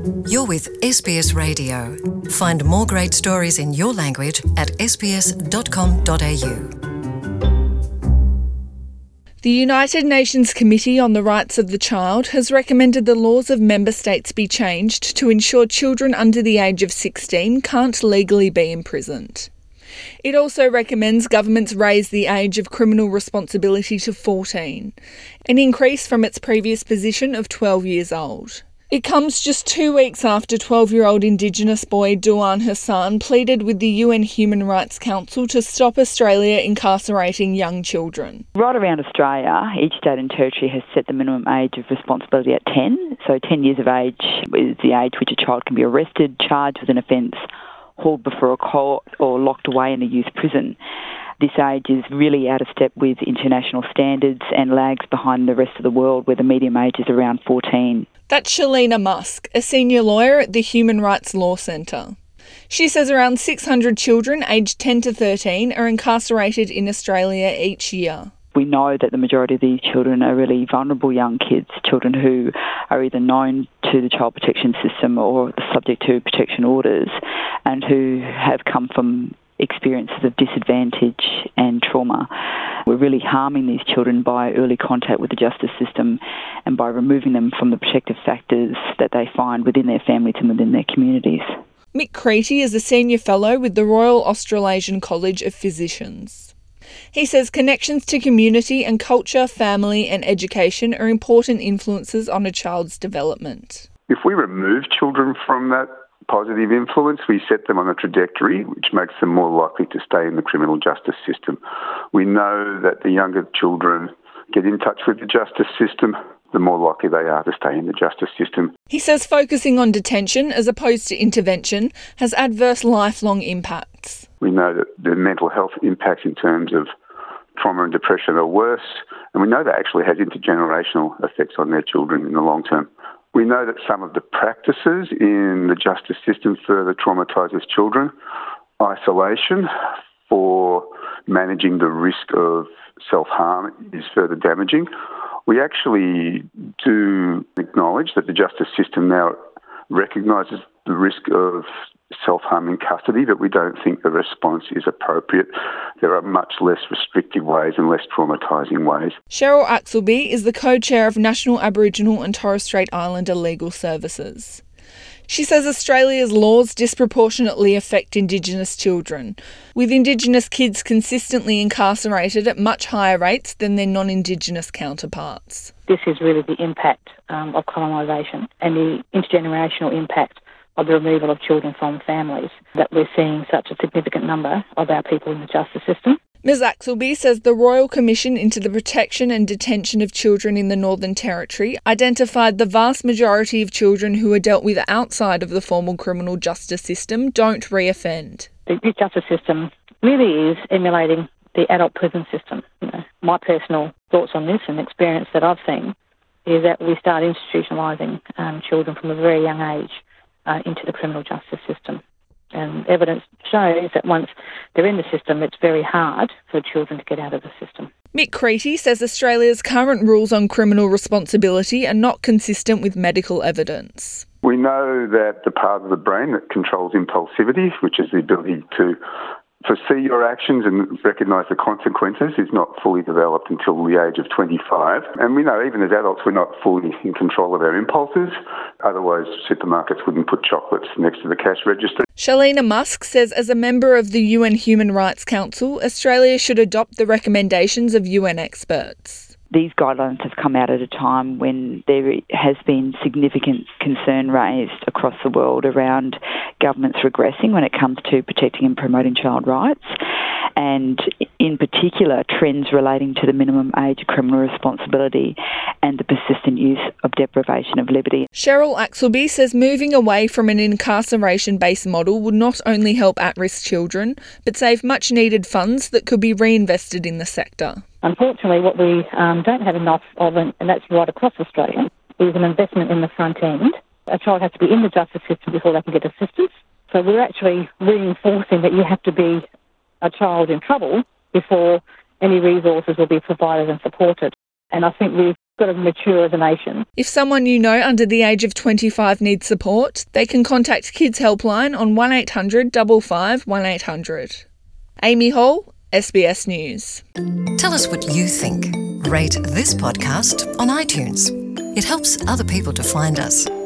You're with SBS Radio. Find more great stories in your language at sbs.com.au. The United Nations Committee on the Rights of the Child has recommended the laws of member states be changed to ensure children under the age of 16 can't legally be imprisoned. It also recommends governments raise the age of criminal responsibility to 14, an increase from its previous position of 12 years old. It comes just 2 weeks after 12-year-old Indigenous boy Duan Hassan pleaded with the UN Human Rights Council to stop Australia incarcerating young children. Right around Australia, each state and territory has set the minimum age of responsibility at 10. So 10 years of age is the age which a child can be arrested, charged with an offence, hauled before a court or locked away in a youth prison. This age is really out of step with international standards and lags behind the rest of the world where the median age is around 14. That's Shalina Musk, a senior lawyer at the Human Rights Law Centre. She says around 600 children aged 10 to 13 are incarcerated in Australia each year. We know that the majority of these children are really vulnerable young kids, children who are either known to the child protection system or subject to protection orders, and who have come from experiences of disadvantage and trauma. We're really harming these children by early contact with the justice system and by removing them from the protective factors that they find within their families and within their communities. Mick Creety is a senior fellow with the Royal Australasian College of Physicians. He says connections to community and culture, family and education are important influences on a child's development. If we remove children from that positive influence, we set them on a trajectory which makes them more likely to stay in the criminal justice system. We know that the younger children get in touch with the justice system, the more likely they are to stay in the justice system. He says focusing on detention as opposed to intervention has adverse lifelong impacts. We know that the mental health impacts in terms of trauma and depression are worse, and we know that actually has intergenerational effects on their children in the long term. We know that some of the practices in the justice system further traumatises children. Isolation for managing the risk of self-harm is further damaging. We actually do acknowledge that the justice system now recognises the risk of self-harm in custody, but we don't think the response is appropriate. There are much less restrictive ways and less traumatising ways. Cheryl Axelby is the co-chair of National Aboriginal and Torres Strait Islander Legal Services. She says Australia's laws disproportionately affect Indigenous children, with Indigenous kids consistently incarcerated at much higher rates than their non-Indigenous counterparts. This is really the impact of colonisation and the intergenerational impact of the removal of children from families, that we're seeing such a significant number of our people in the justice system. Ms Axelby says the Royal Commission into the Protection and Detention of Children in the Northern Territory identified the vast majority of children who are dealt with outside of the formal criminal justice system don't reoffend. The youth justice system really is emulating the adult prison system. My personal thoughts on this and experience that I've seen is that we start institutionalising children from a very young age into the criminal justice system. And evidence shows that once they're in the system, it's very hard for children to get out of the system. Mick Creety says Australia's current rules on criminal responsibility are not consistent with medical evidence. We know that the part of the brain that controls impulsivity, which is the ability to foresee your actions and recognise the consequences, is not fully developed until the age of 25. And we know even as adults we're not fully in control of our impulses. Otherwise, supermarkets wouldn't put chocolates next to the cash register. Shalina Musk says as a member of the UN Human Rights Council, Australia should adopt the recommendations of UN experts. These guidelines have come out at a time when there has been significant concern raised across the world around governments regressing when it comes to protecting and promoting child rights, and in particular trends relating to the minimum age of criminal responsibility and the persistent use of deprivation of liberty. Cheryl Axelby says moving away from an incarceration-based model would not only help at-risk children, but save much-needed funds that could be reinvested in the sector. Unfortunately, what we don't have enough of, and that's right across Australia, is an investment in the front end. A child has to be in the justice system before they can get assistance. So we're actually reinforcing that you have to be a child in trouble before any resources will be provided and supported. And I think we've got to mature as a nation. If someone you know under the age of 25 needs support, they can contact Kids Helpline on 1800 55 1800. Amy Hall, SBS News. Tell us what you think. Rate this podcast on iTunes. It helps other people to find us.